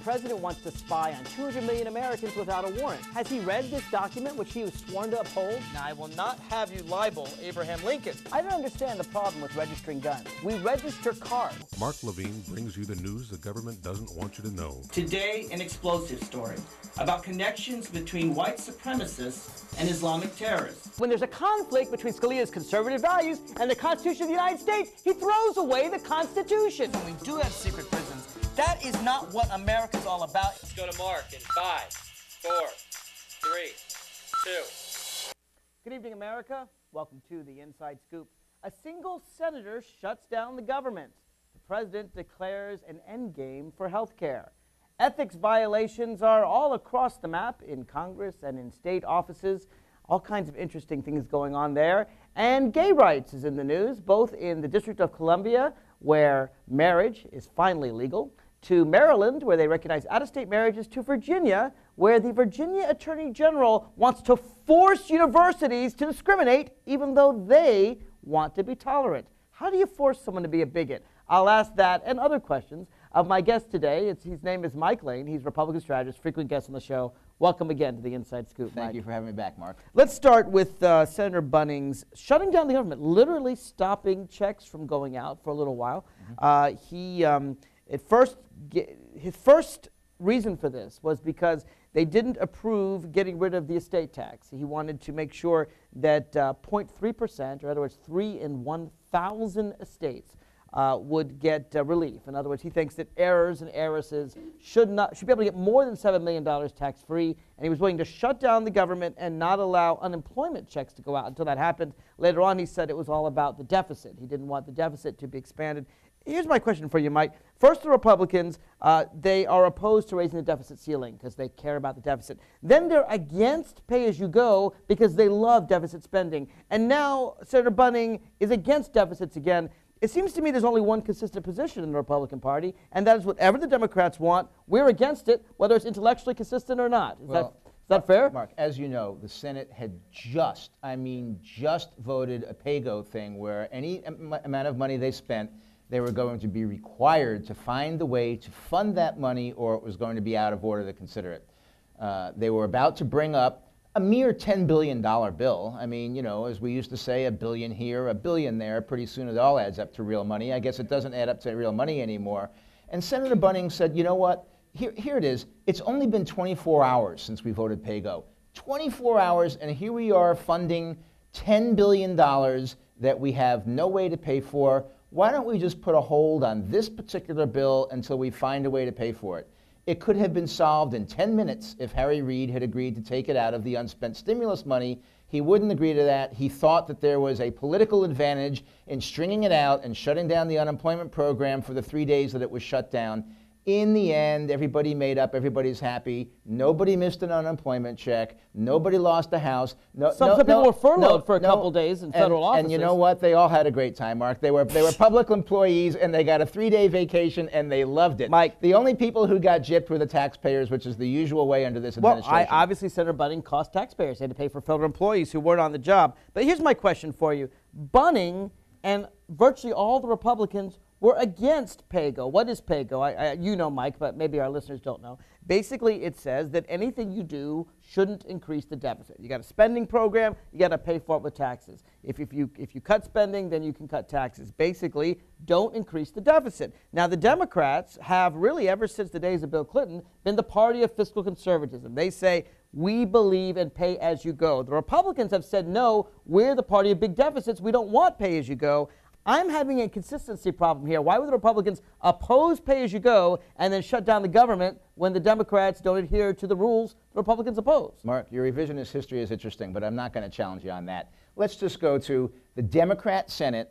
president wants to spy on 200 million Americans without a warrant. Has he read this document, which he was sworn to uphold? Now, I will not have you libel Abraham Lincoln. I don't understand the problem with registering guns. We register cars. Mark Levine brings you the news the government doesn't want you to know. Today, an explosive story about connections between white supremacists and Islamic terrorists. When there's a conflict between Scalia's conservative values and the Constitution of the United States, he throws away the Constitution. When we do have secret prisons, that is not what America's all about. Let's go to Mark in 5, 4, 3, 2. Good evening, America. Welcome to the Inside Scoop. A single senator shuts down the government. The president declares an endgame for health care. Ethics violations are all across the map in Congress and in state offices. All kinds of interesting things going on there. And gay rights is in the news, both in the District of Columbia, where marriage is finally legal, to Maryland, where they recognize out-of-state marriages, to Virginia, where the Virginia Attorney General wants to force universities to discriminate, even though they want to be tolerant. How do you force someone to be a bigot? I'll ask that and other questions of my guest today. His name is Mike Lane. He's Republican strategist, frequent guest on the show. Welcome again to the Inside Scoop, Mike. Thank you for having me back, Mark. Let's start with Senator Bunnings shutting down the government, literally stopping checks from going out for a little while. His first reason for this was because they didn't approve getting rid of the estate tax. He wanted to make sure that 0.3%, or in other words, 3 in 1,000 estates, would get relief. In other words, he thinks that heirs and heiresses should be able to get more than $7 million tax-free, and he was willing to shut down the government and not allow unemployment checks to go out until that happened. Later on, he said it was all about the deficit. He didn't want the deficit to be expanded. Here's my question for you, Mike. First, the Republicans, they are opposed to raising the deficit ceiling because they care about the deficit. Then they're against pay-as-you-go because they love deficit spending. And now Senator Bunning is against deficits again. It seems to me there's only one consistent position in the Republican Party, and that is whatever the Democrats want, we're against it, whether it's intellectually consistent or not. Is that fair? Mark, as you know, the Senate had just voted a pay-go thing where any amount of money they spent, they were going to be required to find a way to fund that money, or it was going to be out of order to consider it. They were about to bring up a mere $10 billion bill. I mean, you know, as we used to say, a billion here, a billion there. Pretty soon it all adds up to real money. I guess it doesn't add up to real money anymore. And Senator Bunning said, you know what? Here it is. It's only been 24 hours since we voted pay-go. 24 hours, and here we are funding $10 billion that we have no way to pay for. Why don't we just put a hold on this particular bill until we find a way to pay for it? It could have been solved in 10 minutes if Harry Reid had agreed to take it out of the unspent stimulus money. He wouldn't agree to that. He thought that there was a political advantage in stringing it out and shutting down the unemployment program for the 3 days that it was shut down. In the end, everybody made up, everybody's happy. Nobody missed an unemployment check. Nobody lost a house. Some people were furloughed for a couple days in federal offices. And you know what? They all had a great time, Mark. They were public employees, and they got a 3-day vacation, and they loved it. Mike, the only people who got gypped were the taxpayers, which is the usual way under this administration. Well, obviously, Senator Bunning cost taxpayers. They had to pay for federal employees who weren't on the job. But here's my question for you. Bunning and virtually all the Republicans were against pay-go. What is pay-go? You know, Mike, but maybe our listeners don't know. Basically, it says that anything you do shouldn't increase the deficit. You got a spending program, you got to pay for it with taxes. If you cut spending, then you can cut taxes. Basically, don't increase the deficit. Now, the Democrats have really, ever since the days of Bill Clinton, been the party of fiscal conservatism. They say, we believe in pay-as-you-go. The Republicans have said, no, we're the party of big deficits. We don't want pay-as-you-go. I'm having a consistency problem here. Why would the Republicans oppose pay-as-you-go and then shut down the government when the Democrats don't adhere to the rules the Republicans oppose? Mark, your revisionist history is interesting, but I'm not going to challenge you on that. Let's just go to the Democrat Senate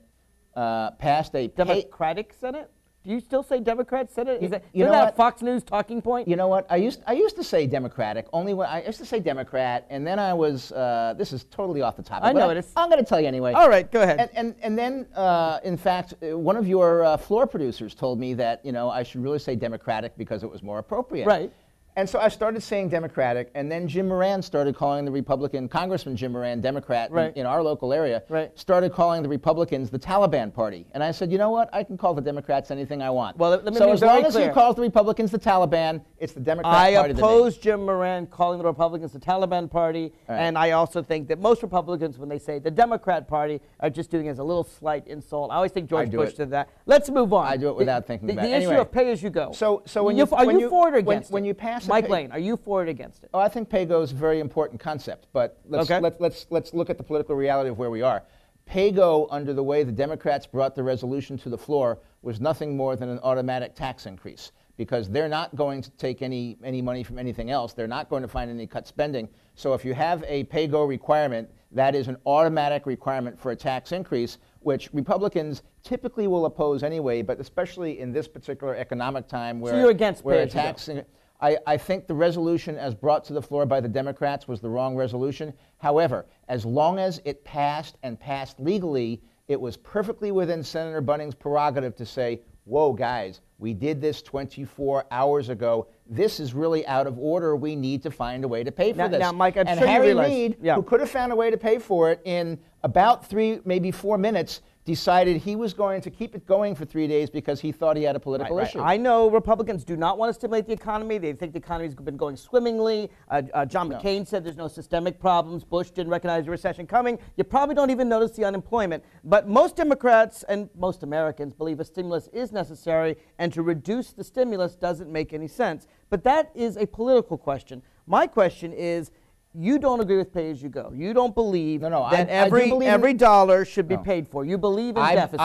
passed a Democratic Senate? Do you still say Democrat Senate? Is that a Fox News talking point? You know what? I used to say Democratic. Only when I used to say Democrat, and then I was. This is totally off the topic. I know it is. I'm going to tell you anyway. All right, go ahead. And then, in fact, one of your floor producers told me that I should really say Democratic because it was more appropriate. Right. And so I started saying Democratic, and then Jim Moran started calling the Republican, Congressman Jim Moran, Democrat in our local area, started calling the Republicans the Taliban Party. And I said, you know what? I can call the Democrats anything I want. Well, let me so be as very long as clear. he calls the Republicans the Taliban, it's the Democrat I Party that oppose Jim Moran calling the Republicans the Taliban Party, Right. and I also think that most Republicans, when they say the Democrat Party, are just doing it as a little slight insult. I always think George do Bush it. did that. Let's move on. I do it without thinking about it. The issue Anyway. of pay-as-you-go. So when are when you for it or when- against it? when you pass a Mike pay- Lane, are you for it or against it? Oh, I think pay-go is a very important concept, but let's look at the political reality of where we are. Pay-go, under the way the Democrats brought the resolution to the floor, was nothing more than an automatic tax increase, because they're not going to take any money from anything else. They're not going to find any cut spending. So if you have a pay-go requirement, that is an automatic requirement for a tax increase, which Republicans typically will oppose anyway, but especially in this particular economic time where, you're against where a pay-as-you-go. tax... I think the resolution as brought to the floor by the Democrats was the wrong resolution. However, as long as it passed and passed legally, it was perfectly within Senator Bunning's prerogative to say, whoa, guys, we did this 24 hours ago. This is really out of order. We need to find a way to pay for this. Now, Mike, I'm and sure you Harry realize- Reid, yeah. who could have found a way to pay for it in about 3, maybe 4 minutes, decided he was going to keep it going for 3 days because he thought he had a political issue. I know Republicans do not want to stimulate the economy. They think the economy's been going swimmingly. John McCain said there's no systemic problems. Bush didn't recognize the recession coming. You probably don't even notice the unemployment. But most Democrats and most Americans believe a stimulus is necessary, and to reduce the stimulus doesn't make any sense. But that is a political question. My question is, you don't agree with pay-as-you-go. You don't believe No, that I do believe in- every dollar should be No. paid for. You believe in deficits.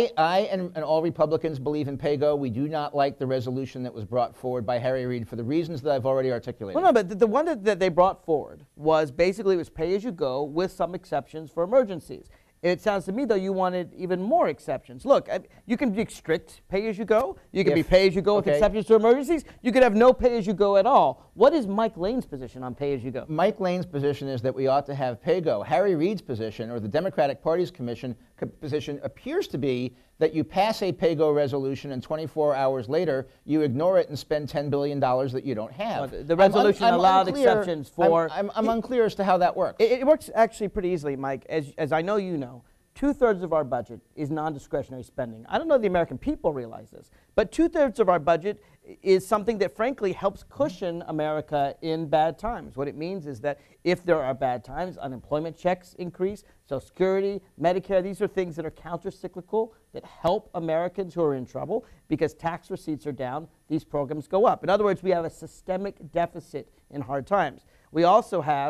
I and all Republicans believe in pay-go. We do not like the resolution that was brought forward by Harry Reid for the reasons that I've already articulated. Well, no, but the one that they brought forward was basically it was pay-as-you-go with some exceptions for emergencies. It sounds to me, though, you wanted even more exceptions. Look, you can be strict pay-as-you-go. You can be pay-as-you-go with okay. exceptions to emergencies. You could have no pay-as-you-go at all. What is Mike Lane's position on pay-as-you-go? Mike Lane's position is that we ought to have pay-go. Harry Reid's position, or the Democratic Party's position, appears to be that you pass a pay-go resolution and 24 hours later you ignore it and spend $10 billion that you don't have. Well, the resolution allowed exceptions for... I'm unclear as to how that works. It works actually pretty easily, Mike. As I know you know, 2/3 of our budget is non-discretionary spending. I don't know if the American people realize this, but 2/3 of our budget is something that frankly helps cushion America in bad times. What it means is that if there are bad times, unemployment checks increase, Social Security, Medicare, these are things that are counter-cyclical that help Americans who are in trouble because tax receipts are down, these programs go up. In other words, we have a systemic deficit in hard times. We also have,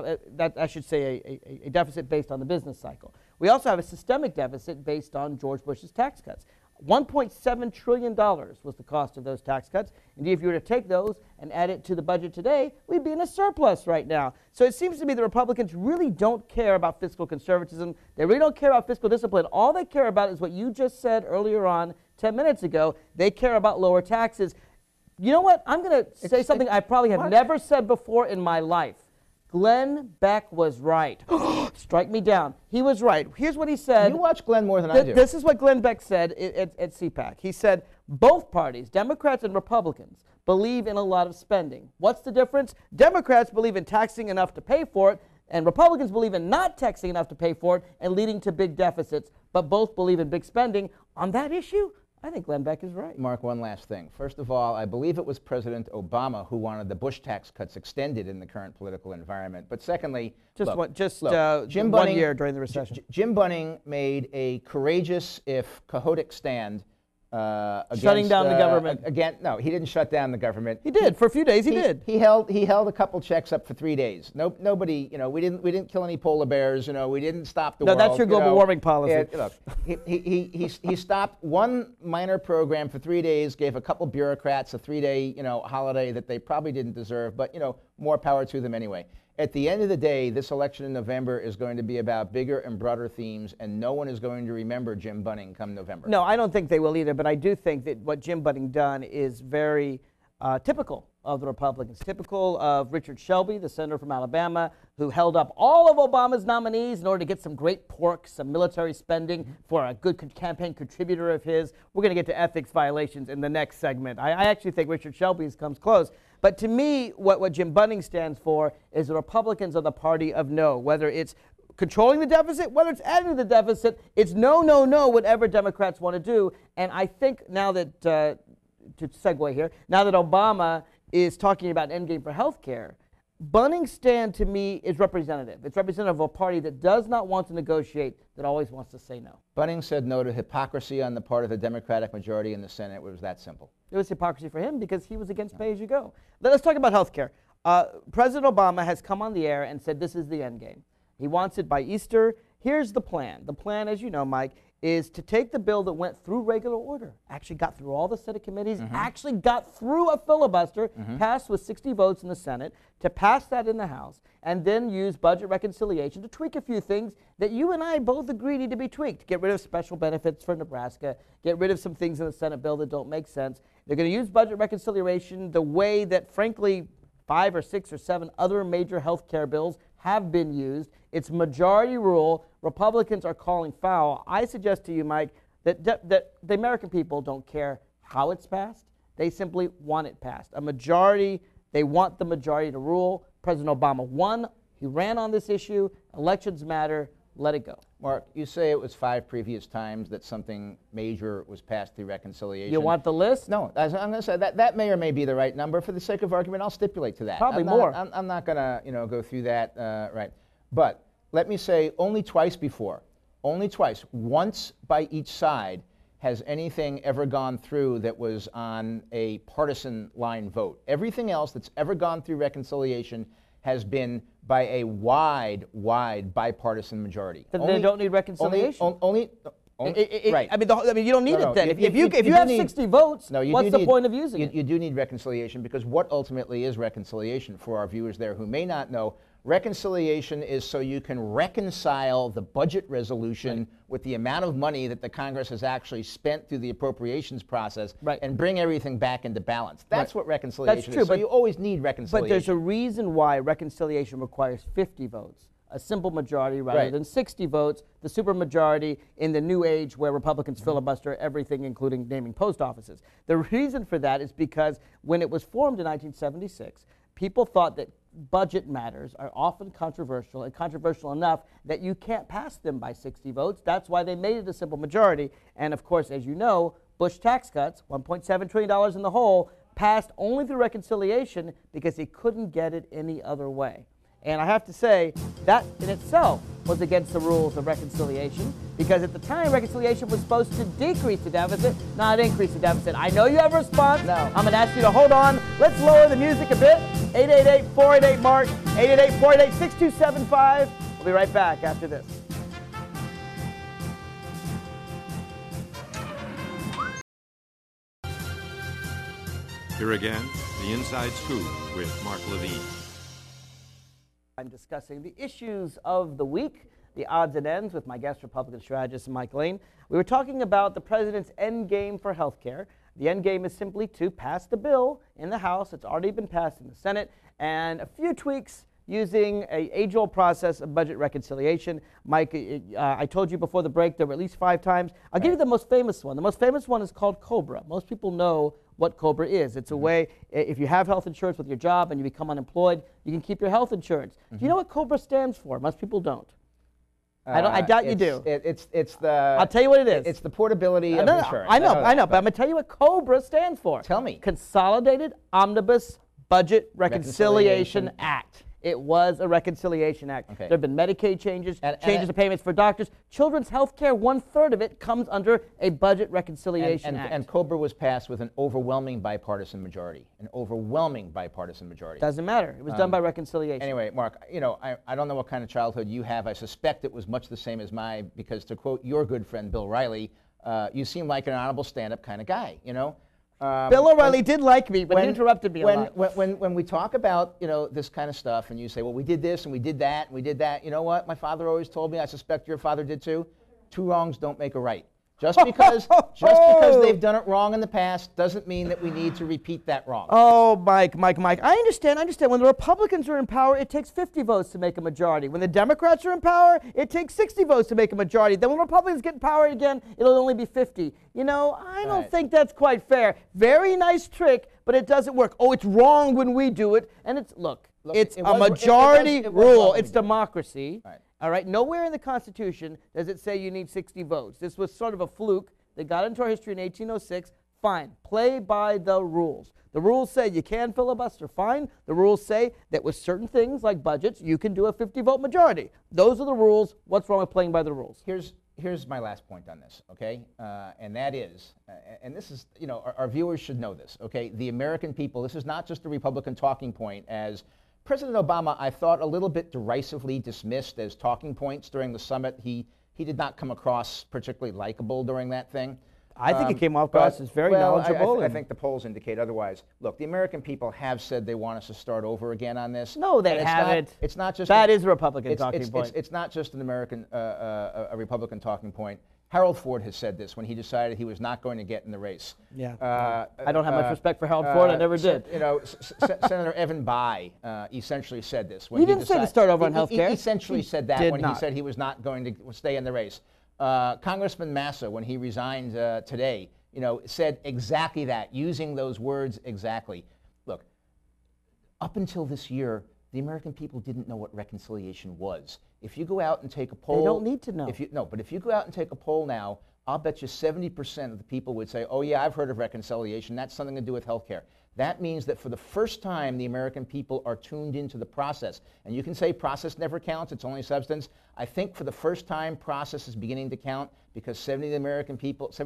a deficit based on the business cycle. We also have a systemic deficit based on George Bush's tax cuts. $1.7 trillion was the cost of those tax cuts. Indeed, if you were to take those and add it to the budget today, we'd be in a surplus right now. So it seems to me the Republicans really don't care about fiscal conservatism. They really don't care about fiscal discipline. All they care about is what you just said earlier on 10 minutes ago. They care about lower taxes. You know what? I'm going to say something I probably have never said before in my life. Glenn Beck was right. Strike me down. He was right. Here's what he said. You watch Glenn more than I do. This is what Glenn Beck said at CPAC. He said, both parties, Democrats and Republicans, believe in a lot of spending. What's the difference? Democrats believe in taxing enough to pay for it, and Republicans believe in not taxing enough to pay for it and leading to big deficits, but both believe in big spending. On that issue, I think Glenn Beck is right. Mark, one last thing. First of all, I believe it was President Obama who wanted the Bush tax cuts extended in the current political environment. But secondly, Just look, Jim 1 Bunning, year during the recession. Jim Bunning made a courageous, if quixotic, stand against Shutting down the government. No, he didn't shut down the government. He did. For a few days, he did. He held a couple checks up for 3 days. Nobody, we didn't kill any polar bears. We didn't stop the world. No, that's your global warming policy. Look, he stopped one minor program for 3 days, gave a couple bureaucrats a 3-day, holiday that they probably didn't deserve, but more power to them anyway. At the end of the day, this election in November is going to be about bigger and broader themes, and no one is going to remember Jim Bunning come November. No, I don't think they will either, but I do think that what Jim Bunning done is very typical of the Republicans, typical of Richard Shelby, the senator from Alabama, who held up all of Obama's nominees in order to get some great pork, some military spending for a good campaign contributor of his. We're going to get to ethics violations in the next segment. I actually think Richard Shelby's comes close. But to me, what Jim Bunning stands for is the Republicans are the party of no, whether it's controlling the deficit, whether it's adding to the deficit, it's no, no, no, whatever Democrats want to do. And I think now that, to segue here, now that Obama is talking about an endgame for health care, Bunning's stand to me is representative. It's representative of a party that does not want to negotiate, that always wants to say no. Bunning said no to hypocrisy on the part of the Democratic majority in the Senate. It was that simple. It was hypocrisy for him because he was against pay-as-you-go. Let's talk about health care. President Obama has come on the air and said this is the end game. He wants it by Easter. Here's the plan. The plan, as you know, Mike, is to take the bill that went through regular order, actually got through all the Senate committees, actually got through a filibuster, passed with 60 votes in the Senate, to pass that in the House, and then use budget reconciliation to tweak a few things that you and I both agree need to be tweaked. Get rid of special benefits for Nebraska, get rid of some things in the Senate bill that don't make sense. They're going to use budget reconciliation the way that, frankly, 5 or 6 or 7 other major health care bills have been used. It's majority rule. Republicans are calling foul. I suggest to you, Mike, that the American people don't care how it's passed. They simply want it passed. A majority, they want the majority to rule. President Obama won. He ran on this issue. Elections matter. Let it go. Mark, you say it was 5 previous times that something major was passed through reconciliation. You want the list? No, I'm going to say that may or may be the right number. For the sake of argument, I'll stipulate to that. Probably more. I'm not going to go through that, right. But let me say only twice before, only twice, once by each side, has anything ever gone through that was on a partisan line vote. Everything else that's ever gone through reconciliation has been by a wide bipartisan majority. Then they don't need reconciliation. Right. I mean, you don't need it then. If you do have need- 60 votes, No, you what's do the need- point of using it? You do need reconciliation, because what ultimately is reconciliation, for our viewers there who may not know? Reconciliation is so you can reconcile the budget resolution with the amount of money that the Congress has actually spent through the appropriations process, and bring everything back into balance. That's what reconciliation true, is. So you always need reconciliation. But there's a reason why reconciliation requires 50 votes, a simple majority rather than 60 votes, the supermajority in the new age where Republicans filibuster everything, including naming post offices. The reason for that is because when it was formed in 1976, people thought that budget matters are often controversial, and controversial enough that you can't pass them by 60 votes. That's why they made it a simple majority. And of course, as you know, Bush tax cuts, $1.7 trillion in the hole, passed only through reconciliation because he couldn't get it any other way. And I have to say, that in itself was against the rules of reconciliation, because at the time, reconciliation was supposed to decrease the deficit, not increase the deficit. I know you have a response. No. I'm going to ask you to hold on. Let's lower the music a bit. 888-488-MARK, 888-488-6275. We'll be right back after this. Here again, the Inside Scoop with Mark Levine. I'm discussing the issues of the week, the odds and ends, with my guest, Republican strategist Mike Lane. We were talking about the president's end game for health care. The end game is simply to pass the bill in the House. It's already been passed in the Senate, and a few tweaks using an age-old process of budget reconciliation. Mike, I told you before the break there were at least 5 times. I'll give you the most famous one. The most famous one is called COBRA. Most people know what COBRA is. It's a way, if you have health insurance with your job and you become unemployed, you can keep your health insurance. Do you know what COBRA stands for? Most people don't. I doubt you do. It's the. I'll tell you what it is. It's the portability of No, insurance. I know, but I'm going to tell you what COBRA stands for. Tell me. Consolidated Omnibus Budget Reconciliation Act. It was a reconciliation act. Okay. There have been Medicaid changes, And changes to payments for doctors. Children's health care, 1/3 of it comes under a budget reconciliation act. And COBRA was passed with an overwhelming bipartisan majority. An overwhelming bipartisan majority. Doesn't matter. It was done by reconciliation. Anyway, Mark, you know, I don't know what kind of childhood you have. I suspect it was much the same as mine, because to quote your good friend Bill Riley, you seem like an honorable stand-up kind of guy, you know? Bill O'Reilly did like me, but he interrupted me a lot. When we talk about, you know, this kind of stuff, and you say, well, we did this and we did that and we did that, you know what? My father always told me, I suspect your father did too, 2 wrongs don't make a right. Just because they've done it wrong in the past doesn't mean that we need to repeat that wrong. Oh, Mike. I understand. When the Republicans are in power, it takes 50 votes to make a majority. When the Democrats are in power, it takes 60 votes to make a majority. Then when Republicans get in power again, it'll only be 50. You know, I don't think that's quite fair. Very nice trick, but it doesn't work. Oh, it's wrong when we do it. And look, it's a majority rule. It's democracy. Right. All right, nowhere in the Constitution does it say you need 60 votes. This was sort of a fluke that got into our history in 1806. Fine. Play by the rules. The rules say you can filibuster. Fine. The rules say that with certain things like budgets, you can do a 50-vote majority. Those are the rules. What's wrong with playing by the rules? Here's my last point on this, okay? And that is, and this is, you know, our viewers should know this, okay? The American people, this is not just a Republican talking point, as President Obama, I thought, a little bit derisively dismissed as talking points during the summit. He did not come across particularly likable during that thing. I think it came off across as very knowledgeable. I think the polls indicate otherwise. Look, the American people have said they want us to start over again on this. No, they haven't. It's not just that is a Republican talking point. It's not just an American, a Republican talking point. Harold Ford has said this when he decided he was not going to get in the race. Yeah. I don't have much respect for Harold Ford. I never did. You know, Senator Evan Bayh essentially said this when he didn't say to start over on health care. He essentially said that when not. he said he was not going to stay in the race. Congressman Massa, when he resigned today, you know, said exactly that, using those words exactly. Look, up until this year, the American people didn't know what reconciliation was. If you go out and take a poll, they don't need to know. But if you go out and take a poll now, I'll bet you 70% of the people would say, "Oh yeah, I've heard of reconciliation. That's something to do with health care." That means that for the first time, the American people are tuned into the process. And you can say process never counts, it's only substance. I think for the first time, process is beginning to count because 70% of the American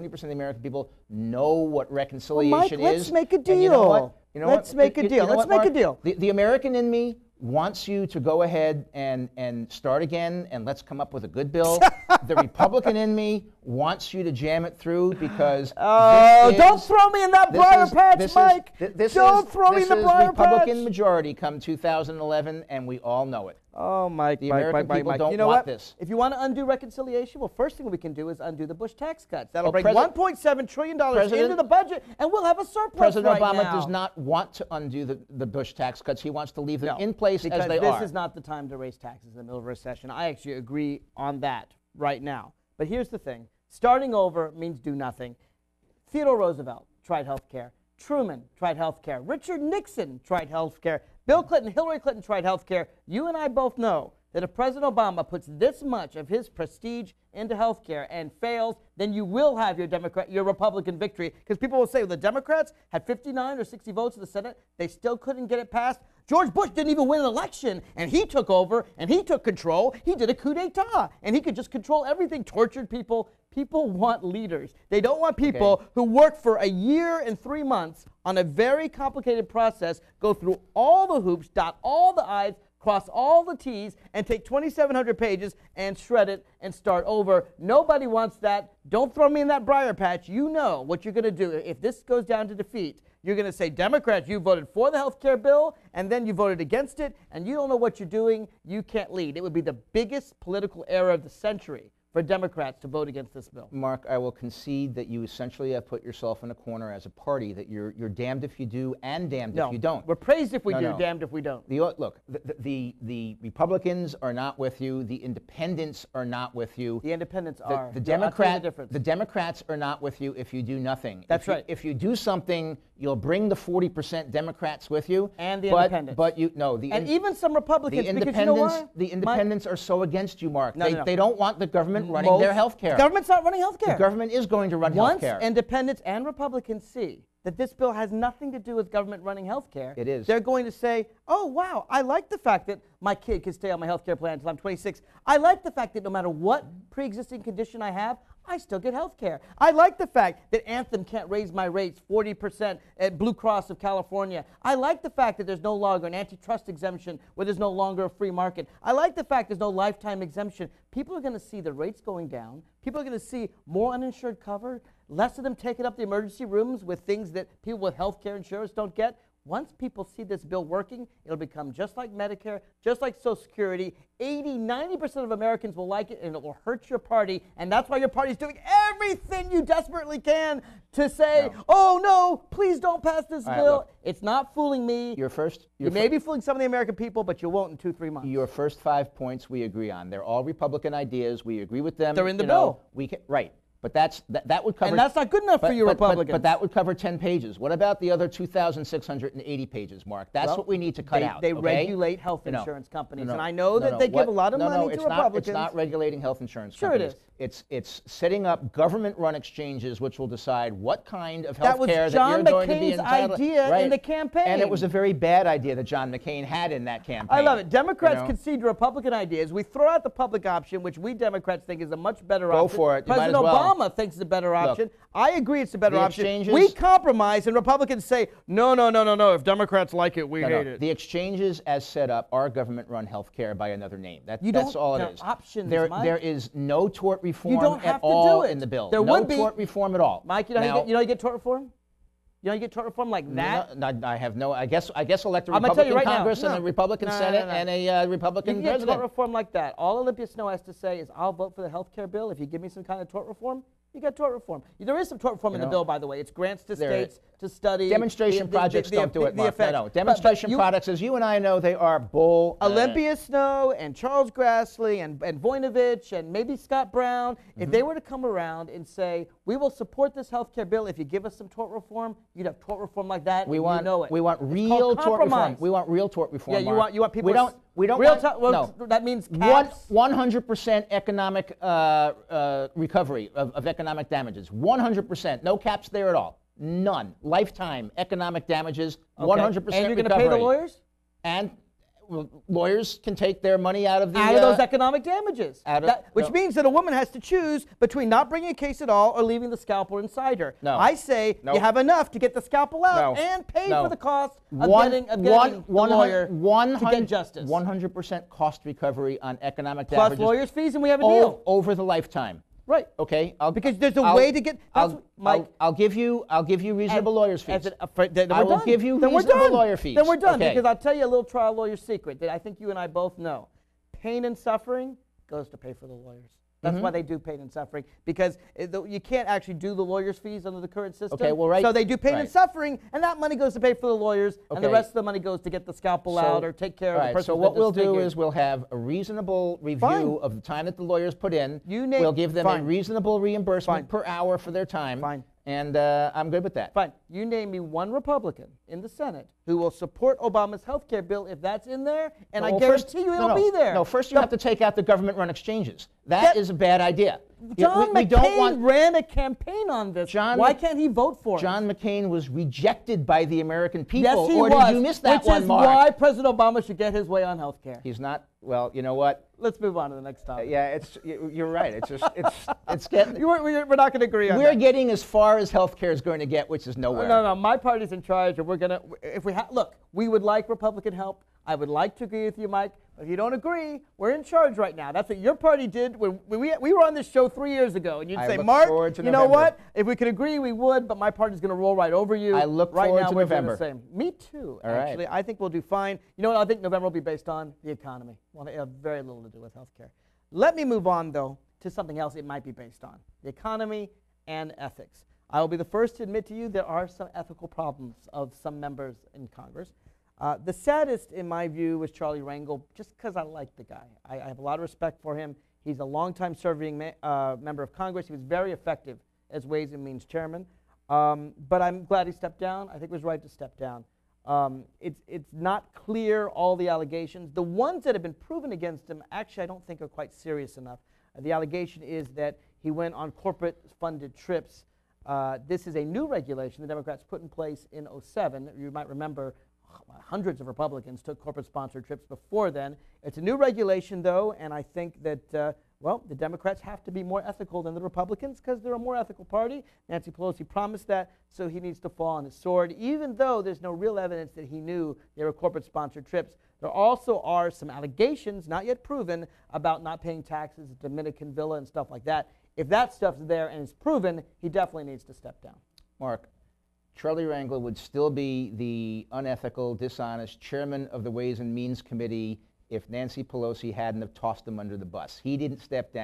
people know what reconciliation Mike, is. let's make a deal. And you know what? Let's make a deal. Let's make a deal. The American in me wants you to go ahead and start again, and let's come up with a good bill. The Republican in me wants you to jam it through because don't throw me in that briar patch, Mike. Don't throw me in the briar patch. Republican majority come 2011, and we all know it. Oh, Mike, The American people don't you know want what? this. If you want to undo reconciliation, well, first thing we can do is undo the Bush tax cuts. That'll bring President- $1.7 trillion into the budget, and we'll have a surplus President right Obama now. does not want to undo the Bush tax cuts. He wants to leave them No, in place because as they this are. is not the time to raise taxes in the middle of a recession. I actually agree on that right now. But here's the thing. Starting over means do nothing. Theodore Roosevelt tried health care. Truman tried health care. Richard Nixon tried health care. Bill Clinton, Hillary Clinton tried health care. You and I both know that if President Obama puts this much of his prestige into health care and fails, then you will have your Republican victory. Because people will say, well, the Democrats had 59 or 60 votes in the Senate. They still couldn't get it passed. George Bush didn't even win an election, and he took over, and he took control. He did a coup d'etat, and he could just control everything, tortured people. People want leaders. They don't want people who work for a year and 3 months on a very complicated process, go through all the hoops, dot all the I's, cross all the T's, and take 2,700 pages and shred it and start over. Nobody wants that. Don't throw me in that briar patch. You know what you're going to do. If this goes down to defeat, you're going to say, Democrats, you voted for the health care bill, and then you voted against it, and you don't know what you're doing. You can't lead. It would be the biggest political error of the century for Democrats to vote against this bill. Mark, I will concede that you essentially have put yourself in a corner as a party, that you're damned if you do and damned if you don't. We're praised if we do, No. damned if we don't. Look, the Republicans are not with you. The independents are not with you. The independents are. The I'll tell you the difference. The Democrats are not with you if you do nothing. That's right. If you do something, you'll bring the 40% Democrats with you. And the independents. But even some Republicans, because you know why? The independents are so against you, Mark. No. They don't want the government running their health care. The government's not running health care. The government is going to run health care. Once independents and Republicans see that this bill has nothing to do with government running health care, it is. They're going to say, oh, wow, I like the fact that my kid can stay on my health care plan until I'm 26. I like the fact that no matter what pre-existing condition I have, I still get health care. I like the fact that Anthem can't raise my rates 40% at Blue Cross of California. I like the fact that there's no longer an antitrust exemption where there's no longer a free market. I like the fact there's no lifetime exemption. People are going to see the rates going down. People are going to see more uninsured cover, less of them taking up the emergency rooms with things that people with health care insurance don't get. Once people see this bill working, it'll become just like Medicare, just like Social Security. 90% of Americans will like it, and it will hurt your party. And that's why your party's doing everything you desperately can to say, oh, no, please don't pass this bill. Look, it's not fooling me. You may be fooling some of the American people, but you won't in 2-3 months. Your first 5 points we agree on. They're all Republican ideas. We agree with them. They're in the bill. Right. But that would cover. And that's not good enough for you Republicans. But that would cover 10 pages. What about the other 2,680 pages, Mark? That's Well, what we need to cut out. They okay? regulate health No, insurance companies, no, and I know that they give a lot of money to Republicans. It's not regulating health insurance Sure it companies. is. It's setting up government-run exchanges which will decide what kind of That health was care that John you're going to be McCain's entitled. idea in Right. the campaign. And it was a very bad idea that John McCain had in that campaign. I love it. Democrats you know? concede to Republican ideas. We throw out the public option, which we Democrats think is a much better Go option. for it. You might President as well. Obama thinks it's a better option. I agree it's a better the option. exchanges- We compromise, and Republicans say, no. If Democrats like it, we No, hate no. it. The exchanges, as set up, are government-run health care by another name. That's don't- all it they're is. options, There Mike. is no tort reform don't have at to all do it. in the bill. There no would be- tort reform at all. Mike, you know, now, how you get tort reform? You know, you get tort reform like that. No, I have no. I guess elect a I'm gonna tell you Republican right now, Congress and no. a Republican No, no, Senate no. and a You Republican can get president. tort reform like that. All Olympia Snowe has to say is, I'll vote for the health care bill if you give me some kind of tort reform. You got tort reform. There is some tort reform in the bill, by the way. It's grants to states to study. Demonstration projects don't do it, Mark. effects. No. Demonstration products, as you and I know, they are bull. Olympia Snowe and Charles Grassley and Voinovich and maybe Scott Brown, if they were to come around and say, we will support this health care bill if you give us some tort reform, you'd have tort reform like that. We and want you know it. we want It's real called tort reform. compromise. We want real tort reform. Yeah, you want people. We don't real want, well, no. that means caps. 100% economic recovery of economic damages. 100%. No caps there at all. None. Lifetime economic damages. 100% And you're going to recovery. pay the lawyers? And lawyers can take their money out of the Out of those economic damages. out of- Which no. means that a woman has to choose between not bringing a case at all or leaving the scalpel inside her. No. I say No. you have enough to get the scalpel out No. and pay No. for the cost of getting the lawyer to get justice. 100% cost recovery on economic Plus damages lawyers' fees, and we have a deal. over the lifetime. Right. Okay, Because there's a way to get. That's what, Mike. I'll give you reasonable lawyers' fees. Then I we're will done. give you Then we're reasonable done. lawyer fees. Then we're done, Okay. because I'll tell you a little trial lawyer secret that I think you and I both know. Pain and suffering goes to pay for the lawyers. That's why they do pain and suffering, because you can't actually do the lawyers' fees under the current system. Okay, well, right- So they do pain and right. suffering, and that money goes to pay for the lawyers, and the Okay. rest of the money goes to get the scalpel out or take care of all the right, person. so who's what been we'll do disfigured. is we'll have a reasonable review Fine. of the time that the lawyers put in. You we'll give them fine. a reasonable reimbursement Fine. per hour for their time. Fine. And I'm good with that. Fine. You name me one Republican in the Senate who will support Obama's health care bill if that's in there, and I Well, guarantee you it'll be there. No, first you have to take out the government-run exchanges. That is a bad idea. John we McCain don't want. ran a campaign on this. John Why Mc- can't he vote for it? John McCain was rejected by the American people. Yes, he or was. did you miss that which one, is Mark? why President Obama should get his way on health care. He's not. Well, you know what? Let's move on to the next topic. Yeah, you're right. It's just it's getting. We're not going to agree on We're that. getting as far as healthcare is going to get, which is nowhere. No. My party's in charge, and we're going to. If we look, we would like Republican help. I would like to agree with you, Mike. But if you don't agree, we're in charge right now. That's what your party did when we were on this show 3 years ago, and you'd I say, look Mark, forward to you know November. what? If we could agree, we would. But my party's going to roll right over you. I look right forward now, to we're doing November. the same. Me too. All right. Actually, I think we'll do fine. You know what? I think November will be based on the economy. Well, it have very little to do with health care. Let me move on, though, to something else it might be based on: the economy and ethics. I will be the first to admit to you there are some ethical problems of some members in Congress. The saddest, in my view, was Charlie Rangel, just because I like the guy. I have a lot of respect for him. He's a longtime serving member of Congress. He was very effective as Ways and Means chairman. But I'm glad he stepped down. I think it was right to step down. It's not clear, all the allegations. The ones that have been proven against him, actually, I don't think are quite serious enough. The allegation is that he went on corporate-funded trips. This is a new regulation the Democrats put in place in 2007. You might remember hundreds of Republicans took corporate-sponsored trips before then. It's a new regulation, though, and I think that, the Democrats have to be more ethical than the Republicans because they're a more ethical party. Nancy Pelosi promised that, so he needs to fall on his sword, even though there's no real evidence that he knew they were corporate-sponsored trips. There also are some allegations, not yet proven, about not paying taxes at Dominican Villa and stuff like that. If that stuff's there and is proven, he definitely needs to step down. Mark, Charlie Rangel would still be the unethical, dishonest chairman of the Ways and Means Committee if Nancy Pelosi hadn't have tossed him under the bus. He didn't step down.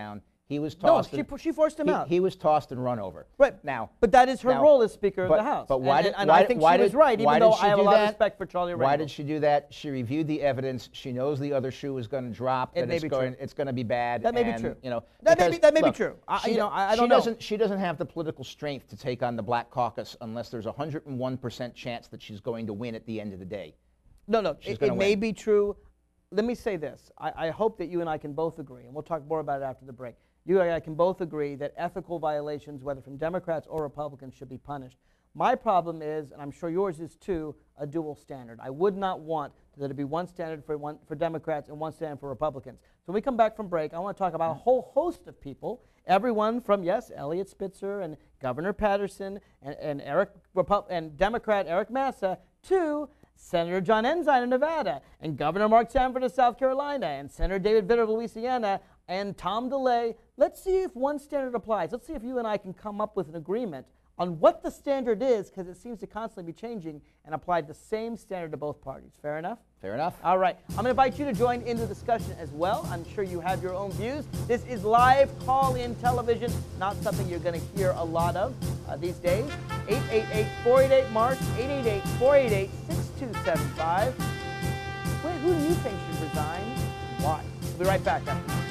He was No, tossed. she forced him out. He was tossed and run over. Right. Now, But that is her now- role as Speaker of but- the House. But why and, did and why, I think why she was did- right, why even did though she I have do a lot of that? respect for Charlie Rangel. Why did she do that? She reviewed the evidence. She knows the other shoe is going to drop. It and may it's be going. true. It's going to be bad. That may be and, true. You know, That may because, be look, true. I she don't know. doesn't. She doesn't have the political strength to take on the Black Caucus unless there's a 101% chance that she's going to win at the end of the day. No, She's it gonna may win. be true. Let me say this. I hope that you and I can both agree, and we'll talk more about it after the break. You and I can both agree that ethical violations, whether from Democrats or Republicans, should be punished. My problem is, and I'm sure yours is too, a dual standard. I would not want there to be one standard for Democrats and one standard for Republicans. So when we come back from break, I want to talk about a whole host of people, everyone from, yes, Eliot Spitzer and Governor Patterson and Democrat Eric Massa to Senator John Ensign of Nevada, and Governor Mark Sanford of South Carolina, and Senator David Vitter of Louisiana, and Tom DeLay. Let's see if one standard applies. Let's see if you and I can come up with an agreement on what the standard is, because it seems to constantly be changing, and apply the same standard to both parties. Fair enough? Fair enough. All right. I'm going to invite you to join in the discussion as well. I'm sure you have your own views. This is live call-in television, not something you're going to hear a lot of these days. 888-488-MARK, 888-488-6275. Wait, who do you think should resign? Why? We'll be right back after this.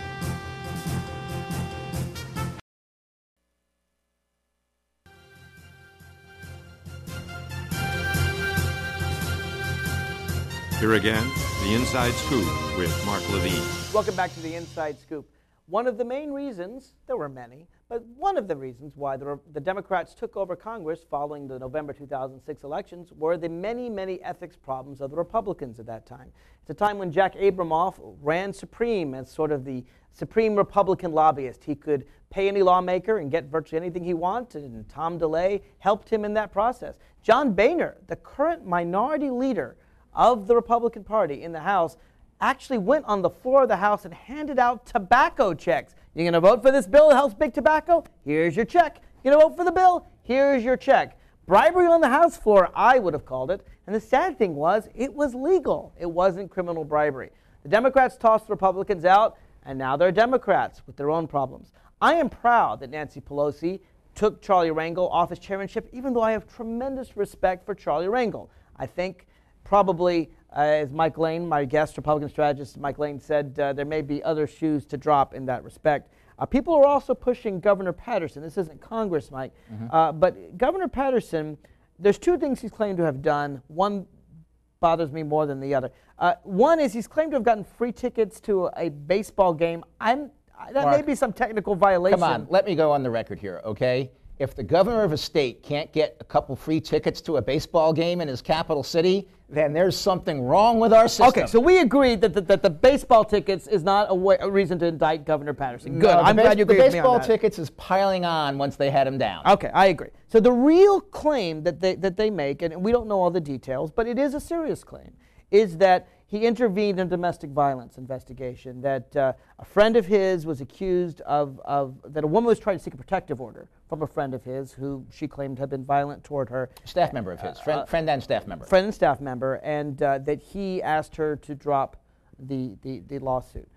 Here again, the Inside Scoop with Mark Levine. Welcome back to the Inside Scoop. One of the main reasons, there were many, but one of the reasons why the Democrats took over Congress following the November 2006 elections were the many, many ethics problems of the Republicans at that time. It's a time when Jack Abramoff ran supreme as sort of the supreme Republican lobbyist. He could pay any lawmaker and get virtually anything he wanted, and Tom DeLay helped him in that process. John Boehner, the current minority leader of the Republican Party in the House, actually went on the floor of the House and handed out tobacco checks. You're going to vote for this bill that helps big tobacco? Here's your check. You're going to vote for the bill? Here's your check. Bribery on the House floor, I would have called it. And the sad thing was, it was legal. It wasn't criminal bribery. The Democrats tossed the Republicans out, and now they're Democrats with their own problems. I am proud that Nancy Pelosi took Charlie Rangel off his chairmanship, even though I have tremendous respect for Charlie Rangel. I think probably, as Mike Lane, my guest, Republican strategist Mike Lane said, there may be other shoes to drop in that respect. People are also pushing Governor Patterson. This isn't Congress, Mike, but Governor Patterson, there's two things he's claimed to have done. One bothers me more than the other. One is he's claimed to have gotten free tickets to a baseball game. That Mark, may be some technical violation. Come on, let me go on the record here, okay? If the governor of a state can't get a couple free tickets to a baseball game in his capital city, then there's something wrong with our system. Okay, so we agree that the baseball tickets is not a reason to indict Governor Patterson. Good, No, I'm glad you agree the with me on baseball that. tickets is piling on once they had him down. Okay, I agree. So the real claim that they make, and we don't know all the details, but it is a serious claim, is that he intervened in a domestic violence investigation, that a friend of his was accused that a woman was trying to seek a protective order from a friend of his who she claimed had been violent toward her. Staff member of his, friend and staff member. Friend and staff member, and that he asked her to drop the lawsuit.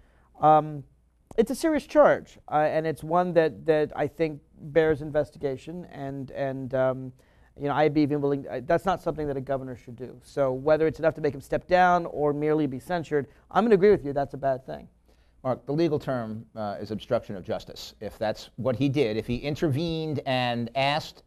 It's a serious charge, and it's one that I think bears investigation, and I'd be even willing. That's not something that a governor should do. So whether it's enough to make him step down or merely be censured, I'm going to agree with you. That's a bad thing. Mark, the legal term is obstruction of justice. If that's what he did, if he intervened and asked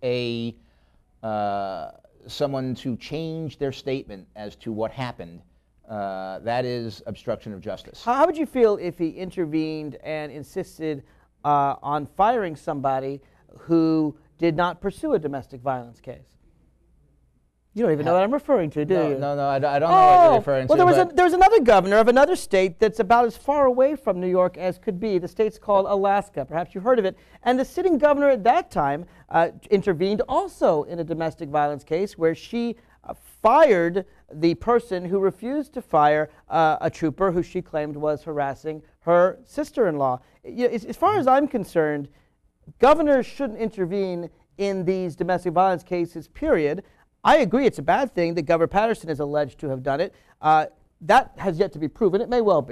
someone to change their statement as to what happened, that is obstruction of justice. How would you feel if he intervened and insisted on firing somebody who did not pursue a domestic violence case? You don't even know what I'm referring to, do you? No, I don't know what you're referring to. Well, there was another governor of another state that's about as far away from New York as could be. The state's called Alaska. Perhaps you've heard of it. And the sitting governor at that time intervened also in a domestic violence case where she fired the person who refused to fire a trooper who she claimed was harassing her sister-in-law. As far as I'm concerned, governors shouldn't intervene in these domestic violence cases, period. I agree it's a bad thing that Governor Patterson is alleged to have done it. That has yet to be proven. It may well be.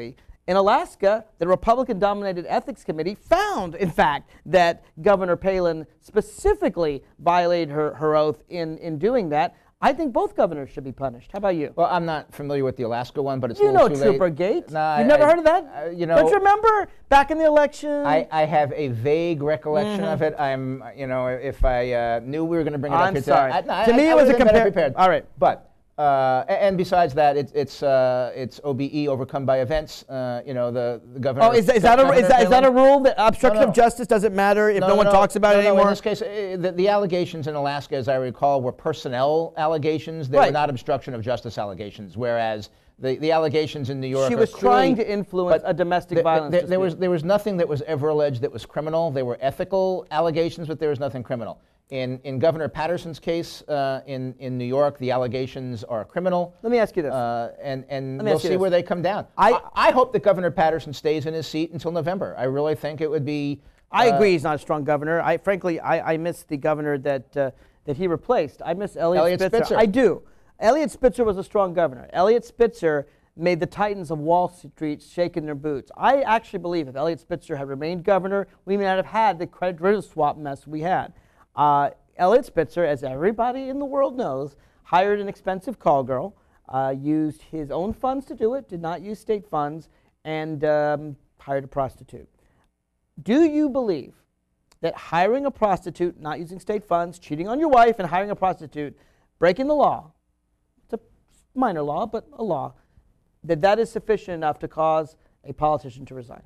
In Alaska, the Republican-dominated ethics committee found, in fact, that Governor Palin specifically violated her oath in doing that. I think both governors should be punished. How about you? Well, I'm not familiar with the Alaska one, but it's You a know little too late. Troopergate. Nah, You've never heard of that? you know, Don't you remember back in the election? I have a vague recollection of it. I'm, if I knew we were going to bring it up I'm here sorry. today, To me, it was a prepared. All right. But and besides that, it's OBE, overcome by events. The governor. Oh, is that a rule that obstruction No. of justice doesn't matter if no one talks about it anymore? In this case, the allegations in Alaska, as I recall, were personnel allegations. They Right. were not obstruction of justice allegations. Whereas the allegations in New York, She are was trying clearly- to influence but a domestic violence There was dispute. nothing that was ever alleged that was criminal. They were ethical allegations, but there was nothing criminal. In Governor Patterson's case in New York, the allegations are criminal. Let me ask you this. And me we'll ask you see this. where they come down. I hope that Governor Patterson stays in his seat until November. I really think it would be. I agree he's not a strong governor. Frankly, I miss the governor that he replaced. I miss Elliot Spitzer. I do. Elliot Spitzer was a strong governor. Elliot Spitzer made the titans of Wall Street shake in their boots. I actually believe if Elliot Spitzer had remained governor, we may not have had the credit risk swap mess we had. Elliot Spitzer, as everybody in the world knows, hired an expensive call girl, used his own funds to do it, did not use state funds, and hired a prostitute. Do you believe that hiring a prostitute, not using state funds, cheating on your wife, and hiring a prostitute, breaking the law, it's a minor law, but a law, that is sufficient enough to cause a politician to resign?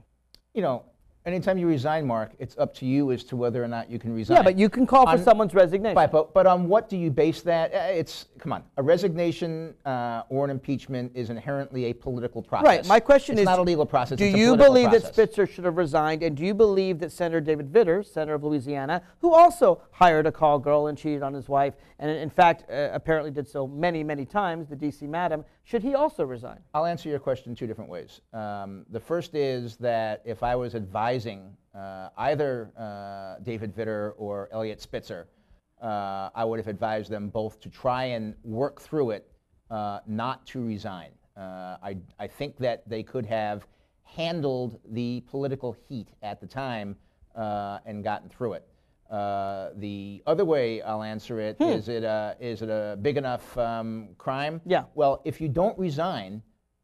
Anytime you resign, Mark, it's up to you as to whether or not you can resign. Yeah, but you can call for someone's resignation. Right, but on what do you base that? Come on. A resignation or an impeachment is inherently a political process. Right. My question is, it's not a legal process. Do it's a you political believe process. that Spitzer should have resigned, and do you believe that Senator David Vitter, Senator of Louisiana, who also hired a call girl and cheated on his wife, and in fact apparently did so many, many times, the D.C. madam, should he also resign? I'll answer your question two different ways. The first is that if I was advising either David Vitter or Elliot Spitzer, I would have advised them both to try and work through it, not to resign. I think that they could have handled the political heat at the time and gotten through it. The other way I'll answer it is it a big enough crime? Yeah. Well, if you don't resign,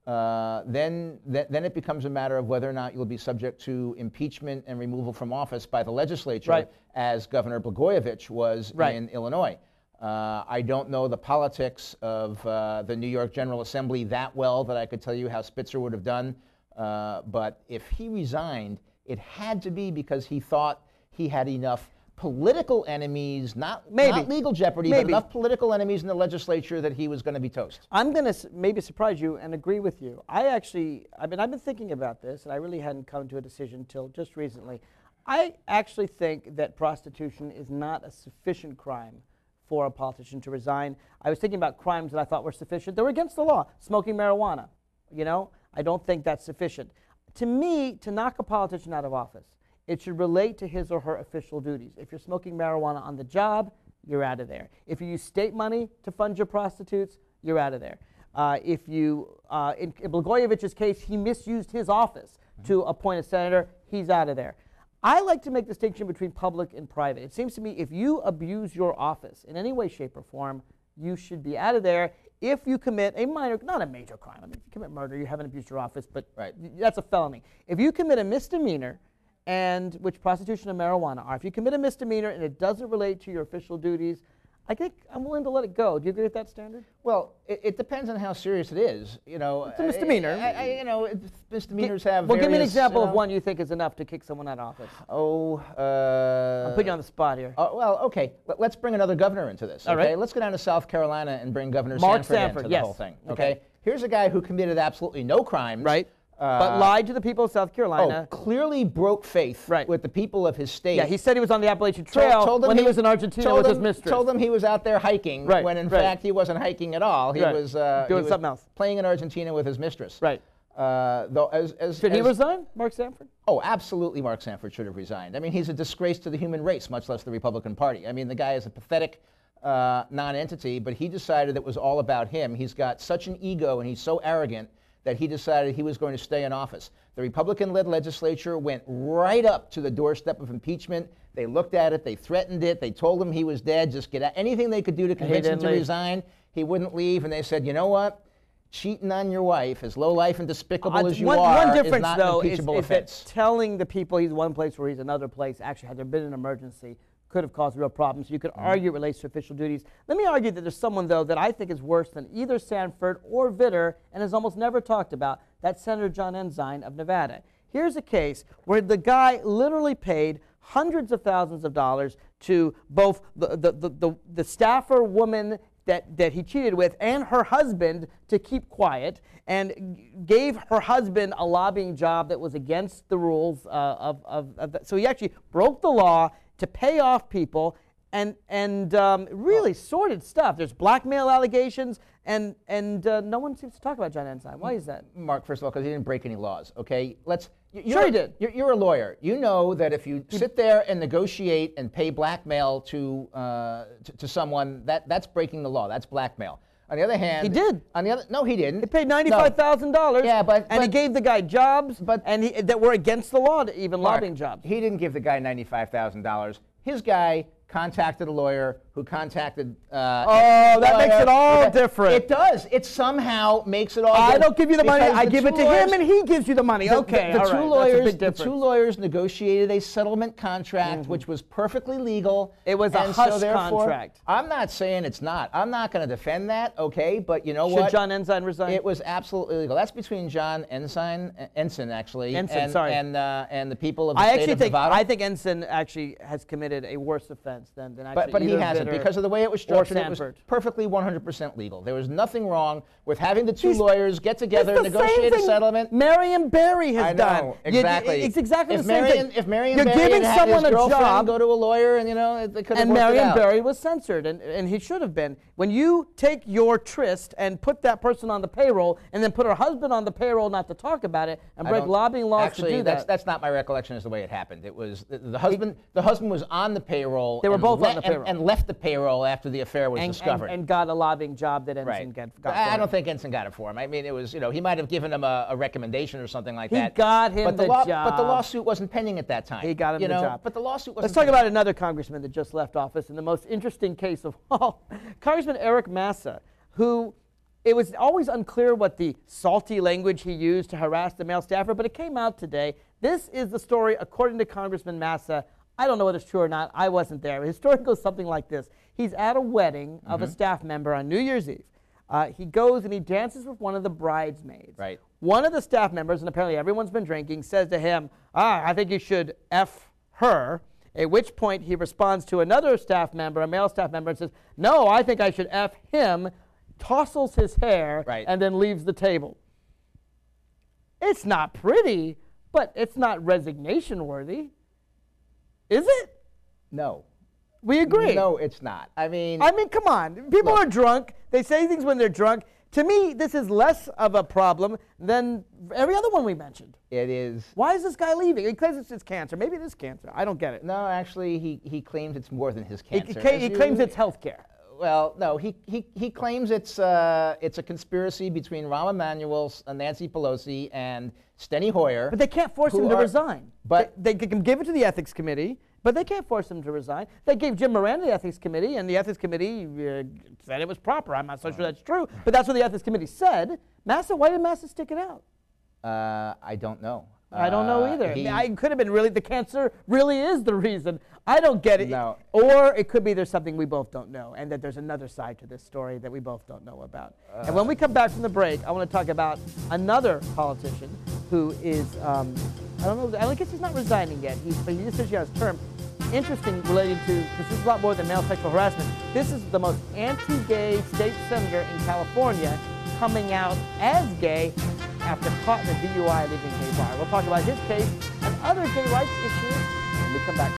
then it becomes a matter of whether or not you'll be subject to impeachment and removal from office by the legislature, Right. as Governor Blagojevich was Right. in Illinois. I don't know the politics of the New York General Assembly that well that I could tell you how Spitzer would have done. But if he resigned, it had to be because he thought he had enough political enemies, not legal jeopardy, but enough political enemies in the legislature that he was going to be toast. I'm going to maybe surprise you and agree with you. I've been thinking about this, and I really hadn't come to a decision until just recently. I actually think that prostitution is not a sufficient crime for a politician to resign. I was thinking about crimes that I thought were sufficient. They were against the law. Smoking marijuana, I don't think that's sufficient. To me, to knock a politician out of office, it should relate to his or her official duties. If you're smoking marijuana on the job, you're out of there. If you use state money to fund your prostitutes, you're out of there. In Blagojevich's case, he misused his office to appoint a senator, he's out of there. I like to make the distinction between public and private. It seems to me if you abuse your office in any way, shape, or form, you should be out of there. If you commit a minor, not a major crime. I mean, if you commit murder, you haven't abused your office, but that's a felony. If you commit a misdemeanor, and which prostitution and marijuana are, if you commit a misdemeanor and it doesn't relate to your official duties, I think I'm willing to let it go. Do you agree with that standard? Well, it depends on how serious it is. It's a misdemeanor. Misdemeanors have. Well, give me an various, example of one you think is enough to kick someone out of office. I'm putting you on the spot here. Well, okay. Let's bring another governor into this. All Okay, right. Let's go down to South Carolina and bring Governor Mark Sanford Sanford, into yes. the whole thing. Okay. Okay. Here's a guy who committed absolutely no crimes. Right. But lied to the people of South Carolina. Clearly broke faith with the people of his state. Yeah, he said he was on the Appalachian Trail Told them when he was in Argentina with his mistress. Told them he was out there hiking when in fact he wasn't hiking at all. He was doing something else. Playing in Argentina with his mistress. Right. Should he resign, Mark Sanford? Oh, absolutely, Mark Sanford should have resigned. I mean, he's a disgrace to the human race, much less the Republican Party. I mean, the guy is a pathetic non-entity, but he decided it was all about him. He's got such an ego and he's so arrogant that he decided he was going to stay in office. The Republican-led legislature went right up to the doorstep of impeachment. They looked at it, they threatened it, they told him he was dead, just get out. Anything they could do to convince him to resign, he wouldn't leave, and they said, you know what? Cheating on your wife, as low life and despicable as you one are, difference, is not though, an impeachable is offense. that telling the people he's one place where he's another place, actually, had there been an emergency, could have caused real problems. You could argue it relates to official duties. Let me argue that there's someone, though, that I think is worse than either Sanford or Vitter and is almost never talked about. That's Senator John Ensign of Nevada. Here's a case where the guy literally paid hundreds of thousands of dollars to both the staffer woman that he cheated with and her husband to keep quiet, and gave her husband a lobbying job that was against the rules so he actually broke the law to pay off people, and really sordid stuff. There's blackmail allegations, and no one seems to talk about John Ensign. Why is that? Mark, first of all, because he didn't break any laws, okay? Sure he did. You're a lawyer. You know that if you sit there and negotiate and pay blackmail to someone, that's breaking the law. That's blackmail. On the other hand, He did. No, he didn't. He paid $95,000. Yeah, and he gave the guy jobs, that were against the law, to even Mark, lobbying jobs. He didn't give the guy $95,000. His guy contacted a lawyer who contacted. That makes it all different. It does. It somehow makes it all. I don't give you the money. because I give it to him, and he gives you the money. The all right. two That's a lawyers. big The difference. two lawyers negotiated a settlement contract, which was perfectly legal. It was a and hush so therefore, contract. I'm not saying it's not. I'm not going to defend that. Okay, but you know Should what? John Ensign resign? It was absolutely illegal. That's between John Ensign, actually, Ensign, sorry. and the people of the state of Nevada. I think Ensign actually has committed a worse offense than actually But he either hasn't, Vitter because of the way it was or structured. It was Sanford. perfectly 100% legal. There was nothing wrong with having the two lawyers get together, It's the negotiate same a thing settlement. Marion Barry has I done. know, exactly. It's exactly if the same Marion, thing. If Marion You're Barry giving had had someone his a girlfriend job, go to a lawyer, and they could have and worked it Marion out. Barry was censored, and he should have been. When you take your tryst and put that person on the payroll, and then put her husband on the payroll not to talk about it, and break lobbying laws actually, to do that. that's not my recollection as the way it happened. It was the husband. The husband was on the payroll. They were and both on the payroll. and left the payroll after the affair was discovered. And got a lobbying job that Ensign got for I him. don't think Ensign got it for him. I mean, it was, he might have given him a recommendation or something like He that. got him but the But the job. lawsuit wasn't pending at that time. He got him the job. But the lawsuit wasn't Let's talk pending. about another congressman that just left office, and the most interesting case of all, Congressman Eric Massa, who it was always unclear what the salty language he used to harass the male staffer, but it came out today. This is the story according to Congressman Massa. I don't know whether it's true or not. I wasn't there. His story goes something like this. He's at a wedding of a staff member on New Year's Eve. He goes and he dances with one of the bridesmaids. Right. One of the staff members, and apparently everyone's been drinking, says to him, I think you should F her, at which point he responds to another staff member, a male staff member, and says, no, I think I should F him, tousles his hair, and then leaves the table. It's not pretty, but it's not resignation worthy. Is it? No. We agree. No, it's not. I mean, come on. People are drunk. They say things when they're drunk. To me, this is less of a problem than every other one we mentioned. it is. Why is this guy leaving? He claims it's his cancer. Maybe it is cancer. I don't get it. No, actually, he claims it's more than his He cancer. claims it's health care. Well, no, he claims it's a conspiracy between Rahm Emanuel, Nancy Pelosi, and Steny Hoyer. But they can't force him to resign. But they can give it to the ethics committee, but they can't force him to resign. They gave Jim Moran the ethics committee, and the ethics committee said it was proper. I'm not so sure that's true, but that's what the ethics committee said. Massa, why did Massa stick it out? I don't know. I don't know either. It could have been really the cancer really is the reason. I don't get it. No. Or it could be there's something we both don't know, and that there's another side to this story that we both don't know about. And when we come back from the break, I want to talk about another politician who is, I don't know, I guess he's not resigning yet, but he just says he has term. Interesting relating to, because this is a lot more than male sexual harassment. This is the most anti-gay state senator in California coming out as gay after caught in a DUI leaving a gay bar. We'll talk about his case and other gay rights issues when we come back.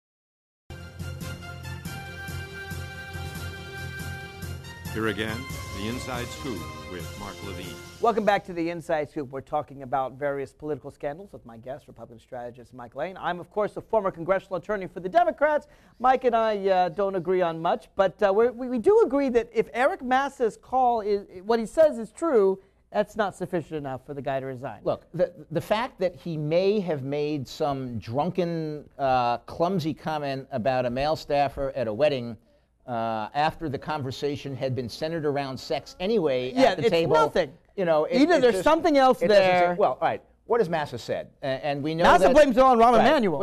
Here again, The Inside Scoop with Mark Levine. Welcome back to the Inside Scoop. We're talking about various political scandals with my guest, Republican strategist Mike Lane. I'm, of course, a former congressional attorney for the Democrats. Mike and I don't agree on much, but we do agree that if Eric Massa's call is what he says is true, that's not sufficient enough for the guy to resign. Look, the fact that he may have made some drunken, clumsy comment about a male staffer at a wedding after the conversation had been centered around sex anyway at the table. Yeah, it's nothing. You know, either there's something else there. Well, all right. What has Massa said? And we know Massa that, blames it on Rahm right, Emanuel.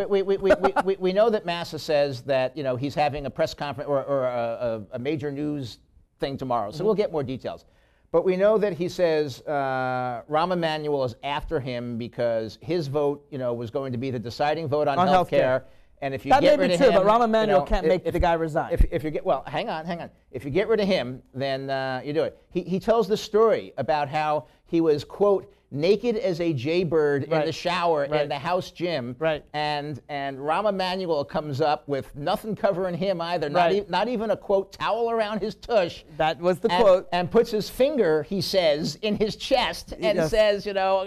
We know that Massa says that he's having a press conference or a major news thing tomorrow. So we'll get more details. But we know that he says Rahm Emanuel is after him because his vote, was going to be the deciding vote on health care. And if you that get may rid be of true, him, but Rahm Emanuel can't make the guy resign. If you get hang on. If you get rid of him, then you do it. He tells the story about how he was, quote, naked as a jaybird in the shower in the house gym. Right. And Rahm Emanuel comes up with nothing covering him either. Not even a, quote, towel around his tush. That was the quote. And puts his finger, he says, in his chest and says, You know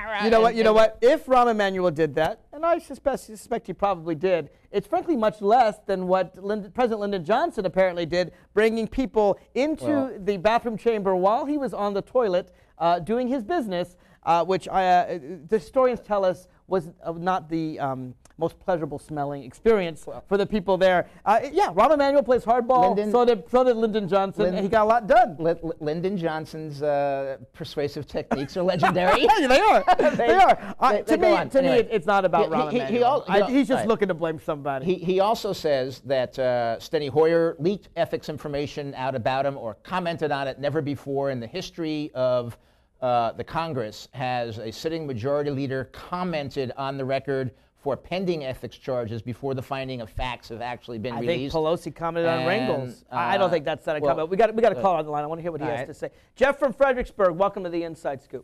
what? If Rahm Emanuel did that, and I suspect he probably did, it's frankly much less than what President Lyndon Johnson apparently did, bringing people into the bathroom chamber while he was on the toilet doing his business, which the historians tell us was not the most pleasurable smelling experience for the people there. Rahm Emanuel plays hardball, so did Lyndon Johnson, and he got a lot done. Lyndon Johnson's persuasive techniques are legendary. They are. They are. To me, it's not about Rahm Emanuel. He's just looking to blame somebody. He also says that Steny Hoyer leaked ethics information out about him or commented on it. Never before in the history of the Congress has a sitting majority leader commented on the record for pending ethics charges before the finding of facts have actually been released. I think Pelosi commented on Wrangles. I don't think that's that comment. We got a call on the line. I want to hear what he has to say. Jeff from Fredericksburg, welcome to the Inside Scoop.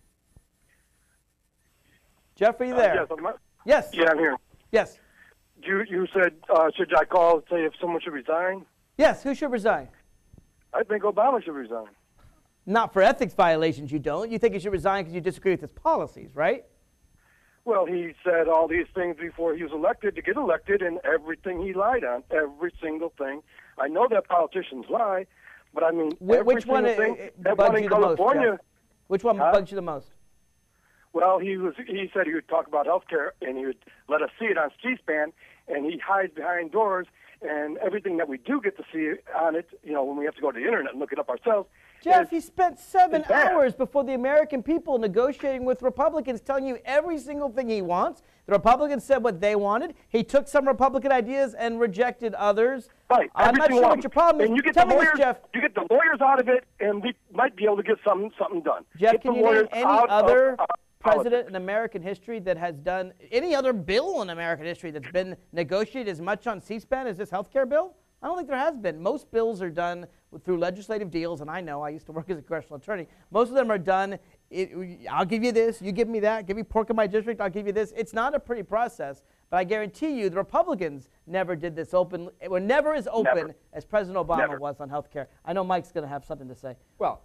Jeff, are you there? Yes. Yeah, I'm here. Yes. You said, should I call and say if someone should resign? Yes, who should resign? I think Obama should resign. Not for ethics violations, you don't. You think he should resign because you disagree with his policies, right? Well, he said all these things before he was elected to get elected, and everything he lied on, every single thing. I know that politicians lie, but I mean, which one bugs you the most? Jeff? Which one bugs you the most? Well, he said he would talk about health care, and he would let us see it on C-SPAN, and he hides behind doors, and everything that we do get to see on it, when we have to go to the internet and look it up ourselves. Jeff, he spent 7 hours before the American people negotiating with Republicans, telling you every single thing he wants. The Republicans said what they wanted. He took some Republican ideas and rejected others. Right. I'm not sure what your problem is. And you get Tell the lawyers, me this, Jeff. You get the lawyers out of it, and we might be able to get something done. Jeff, can you name any other president politics in American history that has done any other bill in American history that's been negotiated as much on C-SPAN as this health care bill? I don't think there has been. Most bills are done through legislative deals, and I know, I used to work as a congressional attorney. Most of them are done, I'll give you this, you give me that, give me pork in my district, I'll give you this. It's not a pretty process, but I guarantee you the Republicans never did this open, were never as open as President Obama was on health care. I know Mike's going to have something to say. Well,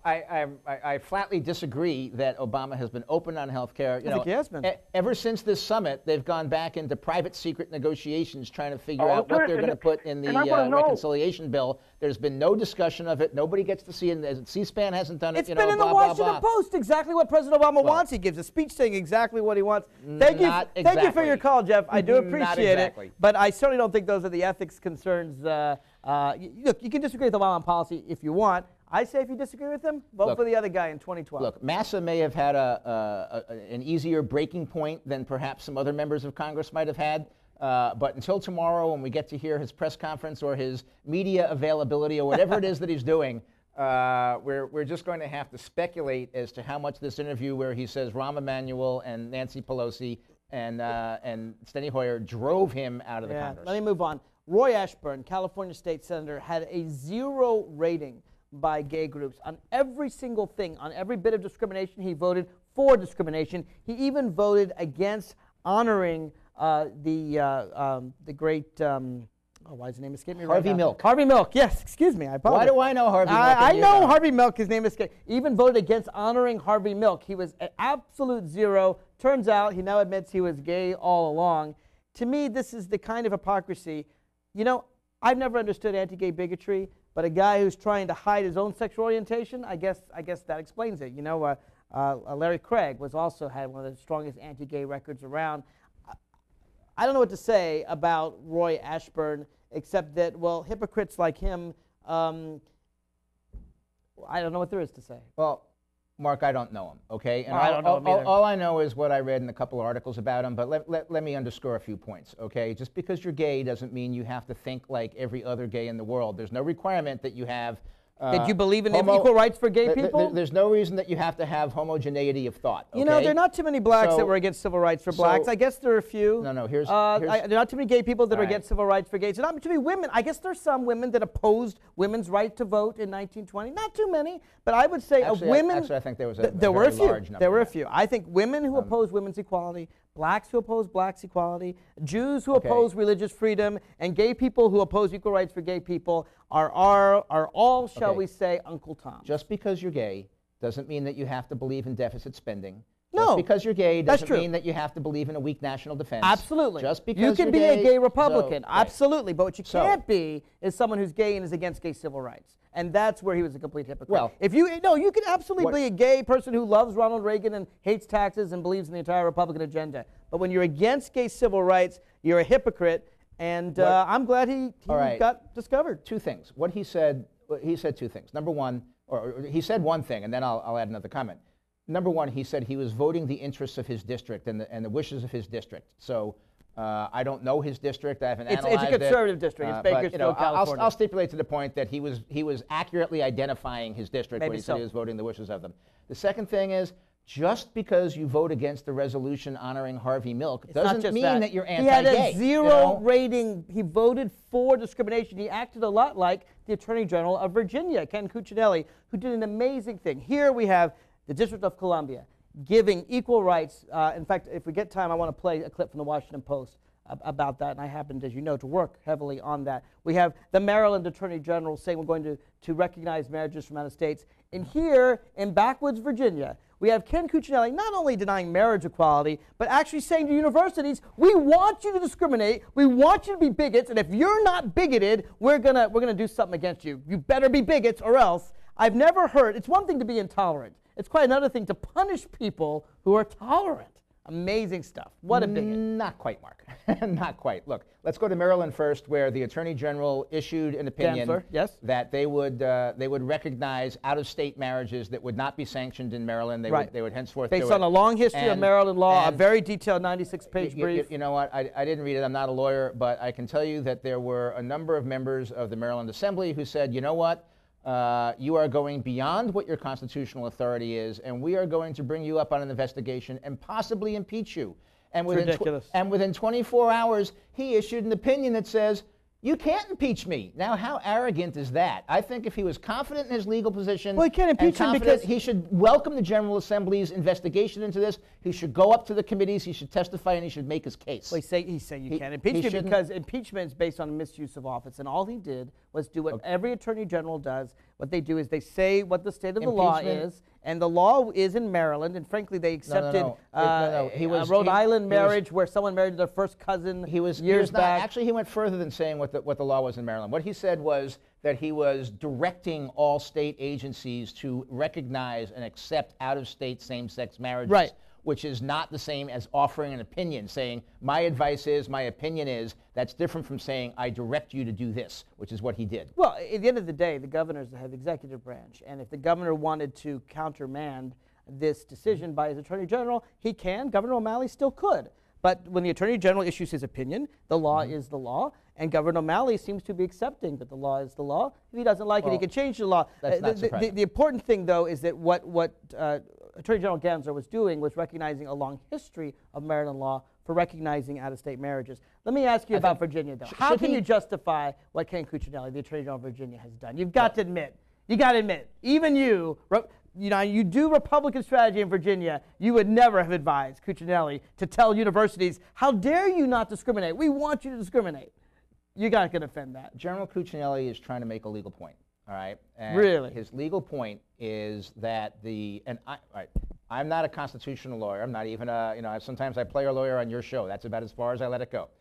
I flatly disagree that Obama has been open on health care. I think he has been. Ever since this summit, they've gone back into private secret negotiations trying to figure out what they're going to put in the reconciliation bill. There's been no discussion of it. Nobody gets to see it. C-SPAN hasn't done it. It's been in the Washington Post, exactly what President Obama wants. He gives a speech saying exactly what he wants. Thank you for your call, Jeff. I do appreciate it. But I certainly don't think those are the ethics concerns. Look, you can disagree with Obama on policy if you want. I say if you disagree with him, vote for the other guy in 2012. Look, Massa may have had an easier breaking point than perhaps some other members of Congress might have had. But until tomorrow, when we get to hear his press conference or his media availability or whatever it is that he's doing, we're just going to have to speculate as to how much this interview where he says Rahm Emanuel and Nancy Pelosi and Steny Hoyer drove him out of the Congress. Let me move on. Roy Ashburn, California State Senator, had a 0 rating by gay groups on every single thing, on every bit of discrimination. He voted for discrimination. He even voted against honoring the great Oh, why is his name escape me Harvey right now? Milk. Harvey Milk, yes, excuse me, I apologize. Why do I know Harvey Milk? I and you know don't? Harvey Milk, his name escaped. Even voted against honoring Harvey Milk. He was an absolute zero. Turns out he now admits he was gay all along. To me, this is the kind of hypocrisy. You know, I've never understood anti-gay bigotry, but a guy who's trying to hide his own sexual orientation, I guess that explains it. You know, Larry Craig had one of the strongest anti-gay records around. I don't know what to say about Roy Ashburn, except that, well, hypocrites like him, I don't know what there is to say. Well, Mark, I don't know him, okay? And I don't know him either. all I know is what I read in a couple of articles about him, but let me underscore a few points, okay? Just because you're gay doesn't mean you have to think like every other gay in the world. There's no requirement that you have... Did you believe in equal rights for gay people? There's no reason that you have to have homogeneity of thought, okay? You know, there are not too many blacks that were against civil rights for blacks. I guess there are a few. No, here's... there are not too many gay people that are All right. against civil rights for gays. There are not too many women. I guess there's some women that opposed women's right to vote in 1920. Not too many, but I would say Actually, of women... Actually, I think there was a there were a very few. large number. There were a few. I think women who oppose women's equality, blacks who oppose blacks' equality, Jews who oppose religious freedom, and gay people who oppose equal rights for gay people are all, shall we say, Uncle Tom. Just because you're gay doesn't mean that you have to believe in deficit spending. No, Just because you're gay that's doesn't true. mean that you have to believe in a weak national defense. Absolutely. Just because you can you're be a gay Republican, so, right. absolutely. But what you can't be is someone who's gay and is against gay civil rights. And that's where he was a complete hypocrite. Well, you can absolutely be a gay person who loves Ronald Reagan and hates taxes and believes in the entire Republican agenda. But when you're against gay civil rights, you're a hypocrite. And I'm glad he got discovered. Two things. What he said two things. Number one, or he said one thing, and then I'll add another comment. Number one, he said he was voting the interests of his district and the wishes of his district. So I don't know his district. I haven't analyzed it. It's a conservative district. It's Bakersfield, California. I'll stipulate to the point that he was accurately identifying his district when he said he was voting the wishes of them. The second thing is, just because you vote against the resolution honoring Harvey Milk doesn't mean that you're anti-gay. He had a zero rating. He voted for discrimination. He acted a lot like the Attorney General of Virginia, Ken Cuccinelli, who did an amazing thing. Here we have the District of Columbia giving equal rights. In fact, if we get time, I want to play a clip from the Washington Post about that, and I happened, as you know, to work heavily on that. We have the Maryland Attorney General saying we're going to recognize marriages from out of states. And here in backwoods Virginia, we have Ken Cuccinelli not only denying marriage equality, but actually saying to universities, we want you to discriminate, we want you to be bigots, and if you're not bigoted, we're gonna do something against you. You better be bigots or else. I've never heard, it's one thing to be intolerant. It's quite another thing to punish people who are tolerant. Amazing stuff. What a bigot. Not quite, Mark. Not quite. Look, let's go to Maryland first, where the Attorney General issued an opinion that they would recognize out-of-state marriages that would not be sanctioned in Maryland. They would henceforth based do on it. a long history of Maryland law, a very detailed 96-page brief. You know what? I didn't read it. I'm not a lawyer, but I can tell you that there were a number of members of the Maryland Assembly who said, you know what? You are going beyond what your constitutional authority is, and we are going to bring you up on an investigation and possibly impeach you. And within 24 hours, he issued an opinion that says, you can't impeach me. Now, how arrogant is that? I think if he was confident in his legal position, well, he can't impeach him because he should welcome the General Assembly's investigation into this. He should go up to the committees, he should testify, and he should make his case. Well, he say you can't impeach him because impeachment is based on misuse of office, and all he did was do what every Attorney General does. What they do is they say what the state of the law is, and the law is in Maryland, and frankly, they accepted a Rhode Island marriage where someone married their first cousin years back. Actually, he went further than saying what the law was in Maryland. What he said was that he was directing all state agencies to recognize and accept out-of-state same-sex marriages, which is not the same as offering an opinion, saying, my advice is, my opinion is. That's different from saying, I direct you to do this, which is what he did. Well, at the end of the day, the governors have the executive branch, and if the governor wanted to countermand this decision by his Attorney General, he can. Governor O'Malley still could. But when the Attorney General issues his opinion, the law is the law, and Governor O'Malley seems to be accepting that the law is the law. If he doesn't like it, he can change the law. That's not surprising. The important thing, though, is that what Attorney General Gensler was doing was recognizing a long history of Maryland law for recognizing out-of-state marriages. Let me ask you about Virginia, though. How can you justify what Ken Cuccinelli, the Attorney General of Virginia, has done? You've got to admit, even you do Republican strategy in Virginia, you would never have advised Cuccinelli to tell universities, how dare you not discriminate? We want you to discriminate. You're not going to defend that. General Cuccinelli is trying to make a legal point, all right? And Really? His legal point is that I'm not a constitutional lawyer. I'm not even sometimes I play a lawyer on your show. That's about as far as I let it go.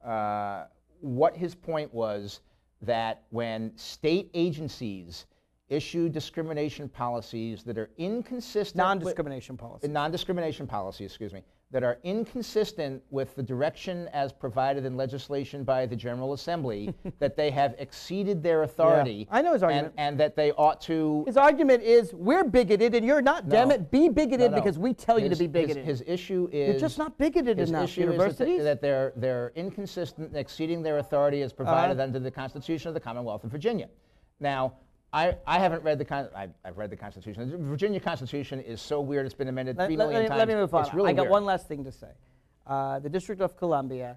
What his point was that when state agencies issue discrimination policies that are inconsistent Non-discrimination policy. non-discrimination policies, excuse me, that are inconsistent with the direction as provided in legislation by the General Assembly, that they have exceeded their authority. I know his argument. And that they ought to. His argument is, we're bigoted and you're not. No. Damn it, be bigoted No, no. because we tell you to be bigoted. His issue is. You're just not bigoted his enough, issue is universities. that they're inconsistent, exceeding their authority as provided under the Constitution of the Commonwealth of Virginia. Now, I haven't read I've read the Constitution. The Virginia Constitution is so weird. It's been amended 3 million times. Let me move on. It's really I got weird. one last thing to say. The District of Columbia,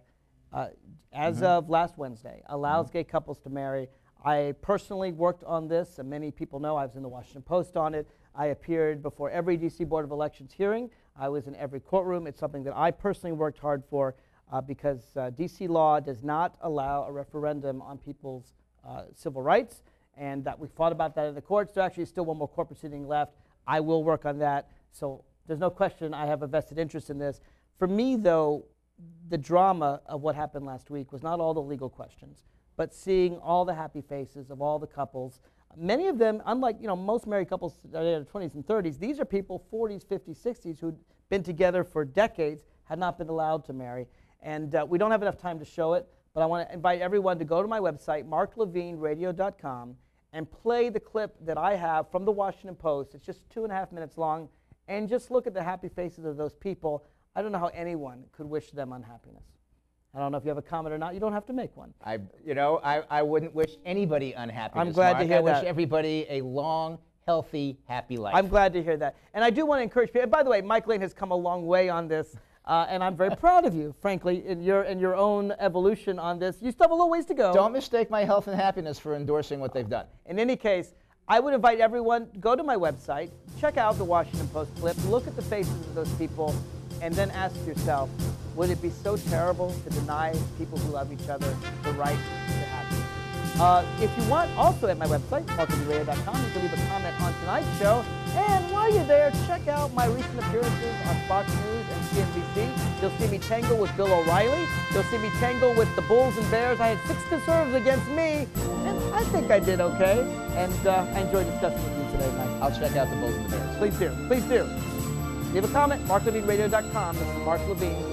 as of last Wednesday, allows gay couples to marry. I personally worked on this, and many people know I was in the Washington Post on it. I appeared before every D.C. Board of Elections hearing. I was in every courtroom. It's something that I personally worked hard for because D.C. law does not allow a referendum on people's civil rights, and that we fought about that in the courts. There actually is still one more court proceeding left. I will work on that. So there's no question I have a vested interest in this. For me, though, the drama of what happened last week was not all the legal questions, but seeing all the happy faces of all the couples. Many of them, unlike most married couples in their 20s and 30s, these are people 40s, 50s, 60s who'd been together for decades, had not been allowed to marry. And we don't have enough time to show it, but I want to invite everyone to go to my website, marklevineradio.com, and play the clip that I have from the Washington Post. It's just 2.5 minutes long, and just look at the happy faces of those people. I don't know how anyone could wish them unhappiness. I don't know if you have a comment or not. You don't have to make one. I wouldn't wish anybody unhappiness. I'm glad to hear that. I that. wish everybody a long, healthy, happy life. I'm glad to hear that. And I do want to encourage people. And by the way, Mike Lane has come a long way on this, and I'm very proud of you, frankly, in your own evolution on this. You still have a little ways to go. Don't mistake my health and happiness for endorsing what they've done. In any case, I would invite everyone, go to my website, check out the Washington Post clip, look at the faces of those people, and then ask yourself, would it be so terrible to deny people who love each other the right to happiness? If you want, also at my website, marklevineradio.com, you can leave a comment on tonight's show. And while you're there, check out my recent appearances on Fox News and CNBC. You'll see me tangle with Bill O'Reilly. You'll see me tangle with the Bulls and Bears. I had 6 serves against me, and I think I did okay. And I enjoyed discussing with you today, Mike. I'll check out the Bulls and the Bears. Please do. Please do. Leave a comment, marklevineradio.com. This is Mark Levine.